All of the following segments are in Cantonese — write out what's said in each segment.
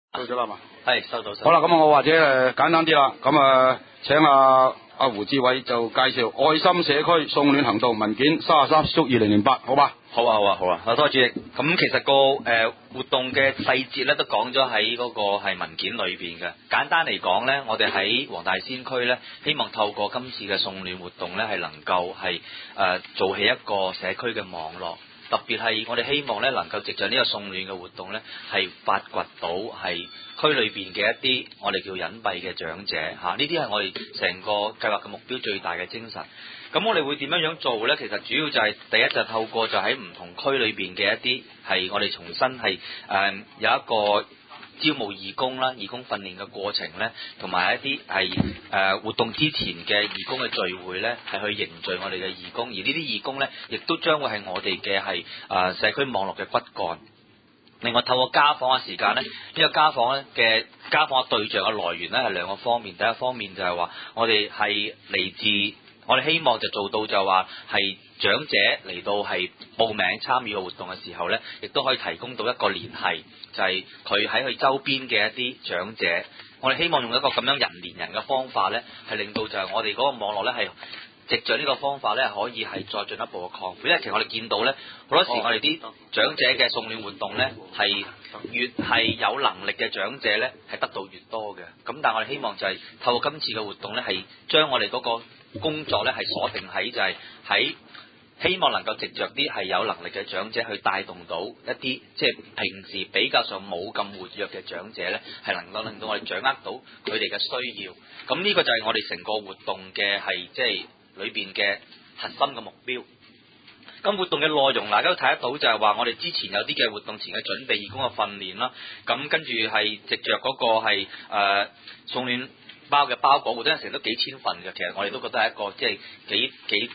到咗啦嘛？ 係收到。 好啦，咁我或者簡單啲啦，咁請阿胡志偉就介紹愛心社區送暖行動文件33/2008，好吧？ 好啊，多謝主席。咁其實活動嘅細節咧都講咗喺嗰個係文件裏邊嘅。簡單嚟講咧，我哋喺黃大仙區咧，希望透過今次嘅送暖活動咧，係能夠係做起一個社區嘅網絡。特別係我哋希望咧，能夠藉著呢個送暖嘅活動咧，係發掘到係區裏邊嘅一啲我哋叫隱蔽嘅長者嚇，呢啲係我哋成個計劃嘅目標最大嘅精神。咁我哋會點樣做咧？其實主要就係第一就透過就喺唔同區裏邊嘅一啲係我哋重新係有一個招募義工啦，義工訓練嘅過程咧，同埋一啲係活動之前嘅義工嘅聚會咧，係去凝聚我哋嘅義工，而呢啲義工咧，亦都將會係我哋嘅係社區網絡嘅骨幹。另外透過家訪嘅時間咧，呢個家訪嘅對象嘅來源咧係兩個方面。第一方面就係話我哋係嚟自，我哋希望就做到就話係長者嚟到係報名參與嘅活動嘅時候咧，亦都可以提供到一個聯繫，就係佢喺佢周邊嘅一啲長者。我哋希望用一個咁樣人連人嘅方法咧，係令到就係我哋嗰個網絡咧係藉著呢個方法咧，可以係再進一步嘅擴闊。因為其實我哋見到咧，好多時我哋啲長者嘅送暖活動咧，係越係有能力嘅長者咧，係得到越多嘅。咁但係我哋希望就係透過今次嘅活動咧，係將我哋嗰個工作咧係鎖定喺就係喺希望能夠藉著啲係有能力嘅長者去帶動到一啲即係平時比較上冇咁活躍嘅長者咧，係能夠令到我哋掌握到佢哋嘅需要。咁呢個就係我哋成個活動嘅係即係裏邊嘅核心嘅目標。咁活動嘅內容大家都睇得到，就係話我哋之前有啲嘅活動前嘅準備義工嘅訓練啦。咁跟住係藉著嗰個係送暖包嘅包裹，好多陣時都幾千份嘅。其實我哋都覺得係一個即係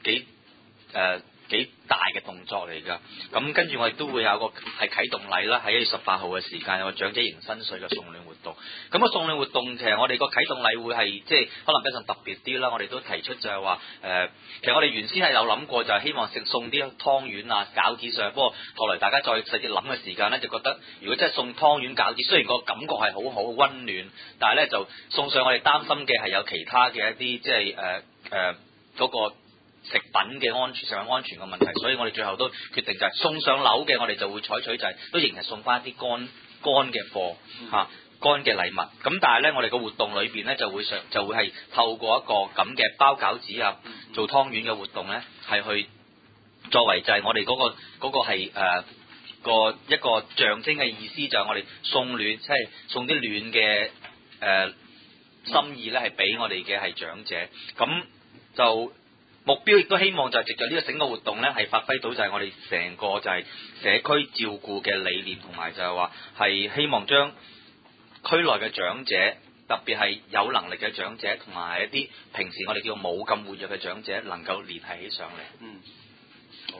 幾大嘅動作嚟㗎。咁跟住我哋都會有個係啟動禮啦，喺1月18號嘅時間有個長者迎新歲嘅送暖活動。咁個送暖活動其實我哋個啟動禮會係即係可能比較特別啲啦。我哋都提出就係話其實我哋原先係有諗過就係希望送啲湯圓啊餃子上，不過後來大家再細細諗嘅時間咧，就覺得如果真係送湯圓餃子，雖然個感覺係好好溫暖，但係咧就送上我哋擔心嘅係有其他嘅一啲即係嗰個食品嘅安全上安全嘅問題，所以我哋最後都決定就係送上樓嘅，我哋就會採取就係都仍然送翻一啲乾嘅貨嚇，乾嘅禮物。咁但係咧，我哋個活動裏邊咧就會係透過一個咁嘅包餃子啊，做湯圓嘅活動咧，係去作為就係我哋嗰個係一個象徵嘅意思，就係我哋送暖，即係送啲暖嘅心意咧，係俾我哋嘅係長者。咁就目標亦都希望就係藉著呢個整個活動咧，係發揮到就係我哋成個就係社區照顧嘅理念，同埋就係話係希望將區內嘅長者，特別係有能力嘅長者，同埋一啲平時我哋叫冇咁活躍嘅長者，能夠聯繫起上嚟。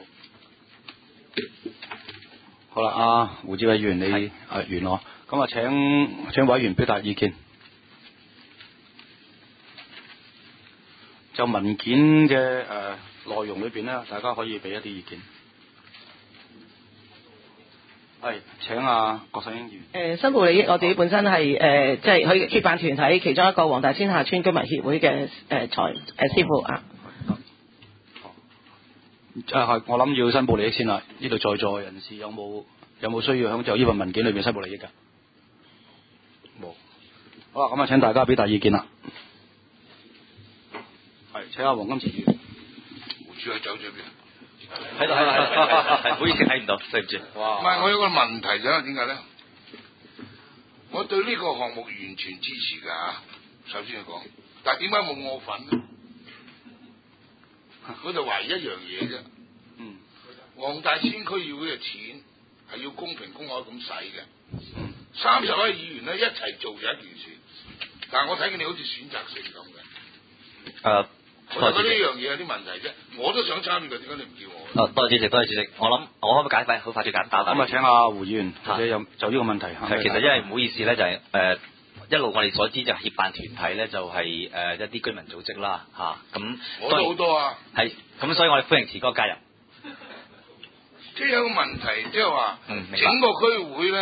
好啦，阿胡志偉議員你完我，咁請委員表達意見。就文件嘅內容裏邊咧，大家可以俾一啲意見。係請郭世英議員。 申報利益，我自己本身係即係佢協辦團體其中一個黃大仙下村居民協會嘅師傅啊。 我諗要申報利益先啦。呢度在座人士有冇需要響就呢份文件裏邊申報利益㗎？冇。好啦，咁請大家俾大意見啦。係請阿黃金池議員。 胡主任走咗邊？ 喺度，唔好意思睇唔到，對唔住。 哇！唔係，我有個問題就係點解咧？我對呢個項目完全支持㗎嚇。首先嚟講，但係點解冇我份咧？我就懷疑一樣嘢啫。黃大仙區議會嘅錢係要公平公開咁使嘅。30位議員咧一齊做就一件事，但係我睇見你好似選擇性咁嘅。我覺得呢樣嘢有啲問題啫，我都想參與嘅，點解你唔叫我？ 多謝主席，我諗我可唔可以解快，好快最簡單。 咁請阿胡議員或者就呢個問題。 其實因為唔好意思咧，就係一路我哋所知就協辦團體咧，就係一啲居民組織啦嚇。咁我都好多啊。 係咁，所以我哋歡迎慈哥加入。 即係有個問題，即係話整個區會咧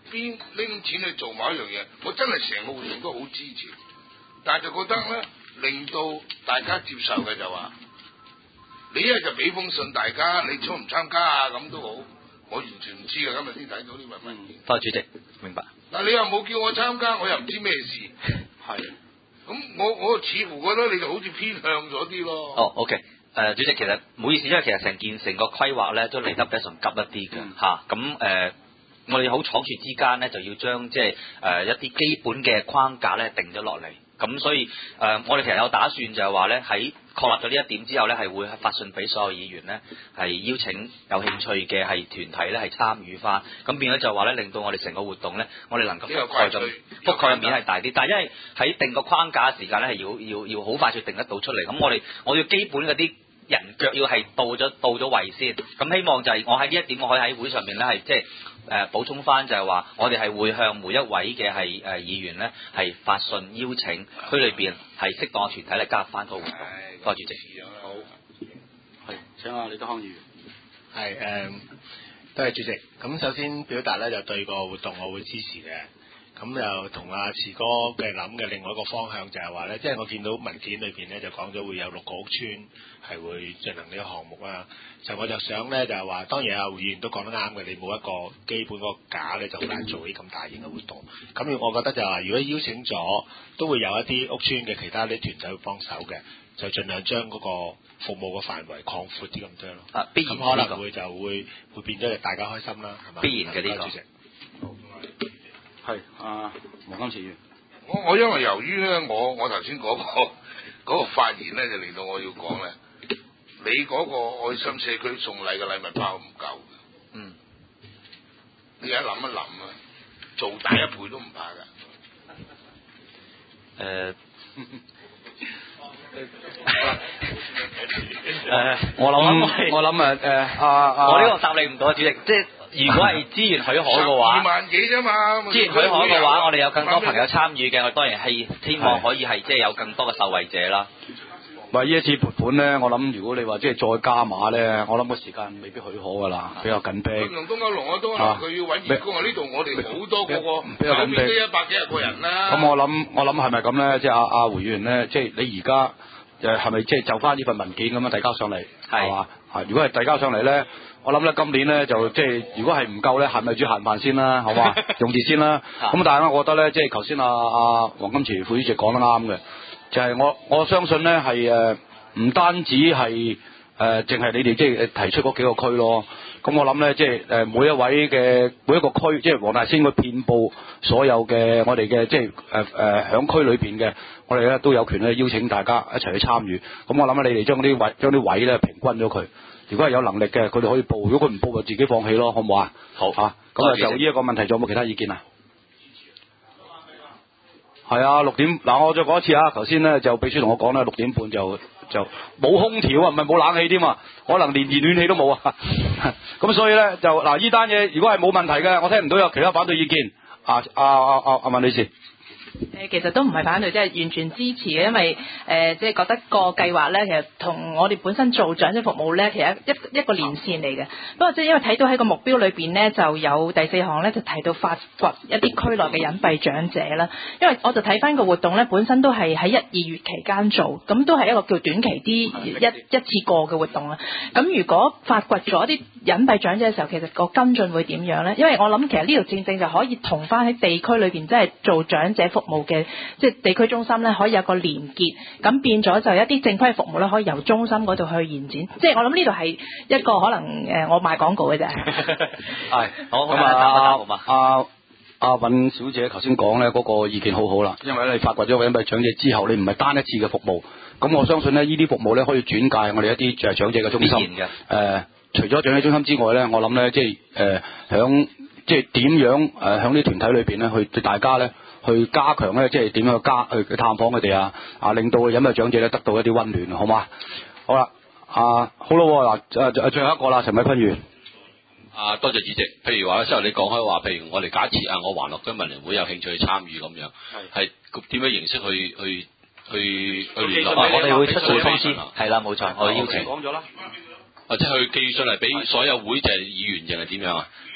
邊拎錢去做某一樣嘢，我真係成個活動都好支持，但係就覺得咧，令到大家接受嘅就話，你一係就俾封信大家，你參唔參加啊咁都好，我完全唔知嘅，今日先睇到呢份文件。 多謝主席，明白。 但你又冇叫我參加，我又唔知咩事。 係。 咁我似乎覺得你就好似偏向咗啲咯。 哦，OK。主席其實唔好意思，因為其實成個規劃咧都嚟得比較急一啲嘅嚇。咁我哋好倉促之間咧，就要將即係一啲基本嘅框架咧定咗落嚟。咁所以我哋其實有打算就係話咧，喺確立咗呢一點之後咧，係會發信俾所有議員咧，係邀請有興趣嘅係團體咧係參與翻。咁變咗就話咧，令到我哋成個活動咧，我哋能夠覆蓋嘅面係大啲。但係因為喺定個框架嘅時間咧，係要好快就定得到出嚟。咁我要基本嗰啲人腳要係到咗位先。咁希望就係我喺呢一點，我可以喺會上面咧係即係。補充翻就係話，我哋係會向每一位嘅係議員咧係發信邀請區裏邊係適當嘅團體咧加入翻個活動。多謝主席。 好，係請下李德康議員。 係多謝主席。咁首先表達咧就對個活動我會支持嘅。咁又同阿慈哥嘅諗嘅另外一個方向就係話咧，即係我見到文件裏邊咧就講咗會有6個屋邨係會進行呢個項目啦。我就想咧就係話，當然阿胡議員都講得啱嘅，你冇一個基本個架咧就好難做啲咁大型嘅活動。咁我覺得就係話，如果邀請咗，都會有一啲屋邨嘅其他啲團體會幫手嘅，就盡量將嗰個服務嘅範圍擴闊啲咁多咯。 必然咁可能會變咗大家開心啦，係嘛？ 必然嘅呢個。 主席。 係黃金池議員。 我因為由於咧，我頭先嗰個發言咧，就令到我要講咧，你嗰個愛心社區送禮嘅禮物包唔夠嘅。 嗯。 你而家諗一諗啊，做大一倍都唔怕㗎。 我諗我呢個答你唔到，主席，即係如果係資源許可嘅話， 2萬幾啫嘛。 資源許可嘅話，我哋有更多朋友參與嘅，我當然係希望可以係即係有更多嘅受惠者啦。 呢一次撥款咧，我諗如果你話即係再加碼咧，我諗個時間未必許可㗎啦，比較緊迫。 佢龍東九龍啊，都話佢要揾員工啊，呢度我哋好多個比較緊迫， 都100幾廿個人啦。 咁我諗係咪咁咧？即係阿胡議員咧，即係你而家係咪即係就翻呢份文件咁樣遞交上嚟係嘛？如果係遞交上嚟咧，我諗咧今年咧就即係如果係唔夠咧，係咪煮閒飯先啦？好嘛，用字先啦。咁但係咧，我覺得咧，即係頭先阿黃金池副主席講得啱嘅，就係我相信咧係唔單止係淨係你哋即係提出嗰幾個區咯。咁我諗咧，即係每一個區，即係黃大仙佢遍佈所有嘅我哋嘅即係響區裏邊嘅，我哋咧都有權咧邀請大家一齊去參與。咁我諗你哋將啲位咧平均咗佢。如果係有能力嘅，佢哋可以報；如果佢唔報，就自己放棄咯，好唔好啊？好嚇。咁就呢一個問題，仲有冇其他意見啊？係啊，6點嗱，我再講一次啊。頭先咧就秘書同我講咧，6點半就冇空調啊，唔係冇冷氣添啊，可能連暖氣都冇啊。咁所以咧就嗱，呢單嘢如果係冇問題嘅，我聽唔到有其他反對意見。阿文女士。 其實都唔係反對，即係完全支持嘅，因為即係覺得個計劃咧，其實同我哋本身做長者服務咧，其實一個連線嚟嘅。不過即係因為睇到喺個目標裏邊咧，就有第4項咧，就提到發掘一啲區內嘅隱蔽長者啦。因為我就睇翻個活動咧，本身都係喺1、2月期間做，咁都係一個叫短期啲一次過嘅活動啦。咁如果發掘咗啲隱蔽長者嘅時候，其實個跟進會點樣咧？因為我諗其實呢條正就可以同翻喺地區裏邊，即係做長者服務嘅即係地區中心咧，可以有個連結，咁變咗就一啲正規服務咧，可以由中心嗰度去延展。即係我諗呢度係一個可能我賣廣告嘅啫。 係好咁阿尹小姐頭先講咧嗰個意見好好啦，因為你發掘咗個隱蔽長者之後，你唔係單一次嘅服務，咁我相信咧呢啲服務咧可以轉介我哋一啲長者嘅中心。除咗長者中心之外咧，我諗咧即係響即係點樣響啲團體裏邊咧去對大家咧。去加強咧，即係點樣去探訪佢哋啊！令到隱蔽長者咧得到一啲溫暖，好嘛？好啦，好咯嗱，最後一個啦，陳偉坤議員。 多謝主席。譬如話咧，之後你講開話，譬如我哋假設我環樂居民聯會有興趣去參與咁樣，係點樣形式去聯絡？ 我哋會出信通知，係啦，冇錯，我邀請。 講咗啦。 或者去寄信嚟俾所有會就係議員定係點樣啊？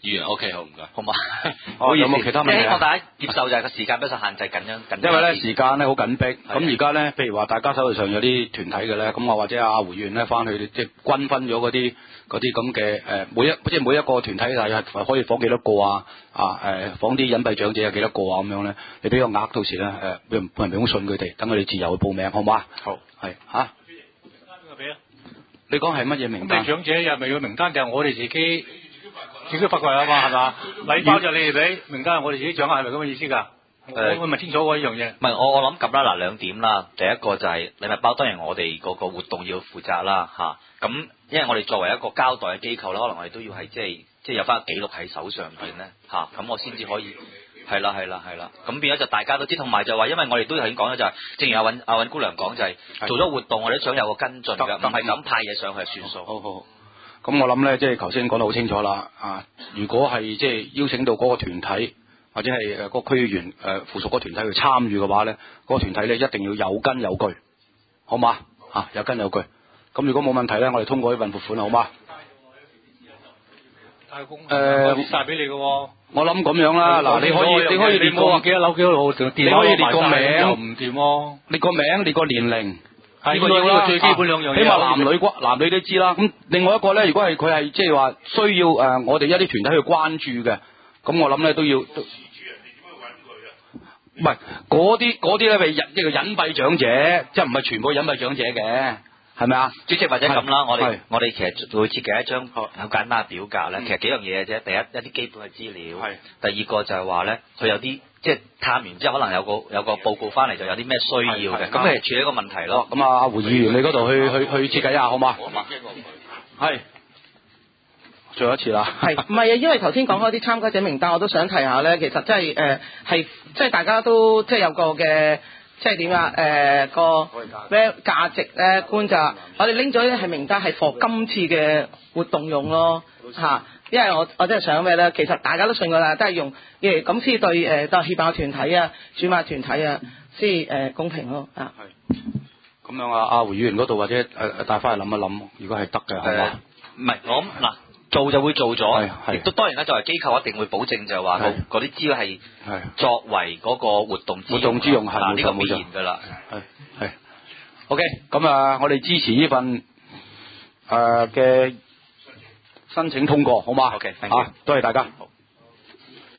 議員 OK 好唔該， 好嘛？ 有冇其他問題啊希望大家接受就係個時間不受限制緊張。 因為咧時間咧好緊迫，咁而家咧，譬如話大家手頭上有啲團體嘅咧，咁我或者阿胡議員咧翻去即係均分咗嗰啲咁嘅每一個團體係可以訪幾多個啊？訪啲隱蔽長者有幾多個啊？咁樣咧，你俾個額到時咧俾人信佢哋，等佢哋自由去報名，好嘛？ 好， 係嚇。 邊個俾啊？ 你講係乜嘢名單？ 長者又咪個名單就係我哋自己發掘啊嘛，係嘛？禮包就你哋俾，名單係我哋自己掌握，係咪咁嘅意思㗎？我問清楚喎呢樣嘢。 唔係我諗咁啦，嗱兩點啦。第一個就係禮物包，當然我哋嗰個活動要負責啦嚇。咁因為我哋作為一個交代嘅機構啦，可能我哋都要係即係有翻記錄喺手上邊咧嚇，咁我先至可以係啦。咁變咗就大家都知，同埋就話因為我哋都已經講咗就係，正如阿尹姑娘講就係做咗活動，我哋都想有個跟進㗎，唔係咁派嘢上去就算數。 好。咁我諗咧，即係頭先講得好清楚啦。如果係即係邀請到嗰個團體或者係嗰個區議員附屬嗰個團體去參與嘅話咧，嗰個團體咧一定要有根有據，好嘛？有根有據。咁如果冇問題咧，我哋通過呢份撥款，好嘛？ 大公晒俾你嘅喎。 我諗咁樣啦，嗱，你可以列個幾多樓幾多號電話， 你可以列個名又唔掂喎。 列個名，列個年齡。 呢個要啦，最基本兩樣嘢。 起碼男女都知啦。咁另外一個咧，如果係佢係即係話需要我哋一啲團體去關注嘅，咁我諗咧都要。唔係嗰啲咧係一個隱蔽長者，即係唔係全部隱蔽長者嘅，係咪啊？ 主席或者咁啦，我哋其實會設計一張好簡單嘅表格咧。其實幾樣嘢嘅啫，第一啲基本嘅資料，第二個就係話咧，佢有啲即係探完之後，可能有個報告翻嚟，就有啲咩需要嘅，咁係處理一個問題咯。 咁阿胡議員，你嗰度去設計一下好嘛？係。最後一次啦， 係唔係啊？因為頭先講開啲參加者名單，我都想提下咧。其實真係係即係大家都即係有個嘅即係點啊？個咩價值咧觀就我哋拎咗咧係名單係 for 今次嘅活動用咯嚇。因為我真係想咩咧？其實大家都信㗎啦，都係用咁先對當協辦團體啊、主辦團體啊先公平咯啊。 係咁樣啊，阿胡議員嗰度或者帶翻去諗一諗，如果係得嘅，係嘛？ 唔係我諗嗱。做就會做咗，亦都當然啦。作為機構一定會保證就係話嗰啲資料係作為嗰個活動之用，係呢個必然㗎啦。 係 OK，咁我哋支持呢份嘅申請通過，好嘛？ OK， 多謝大家。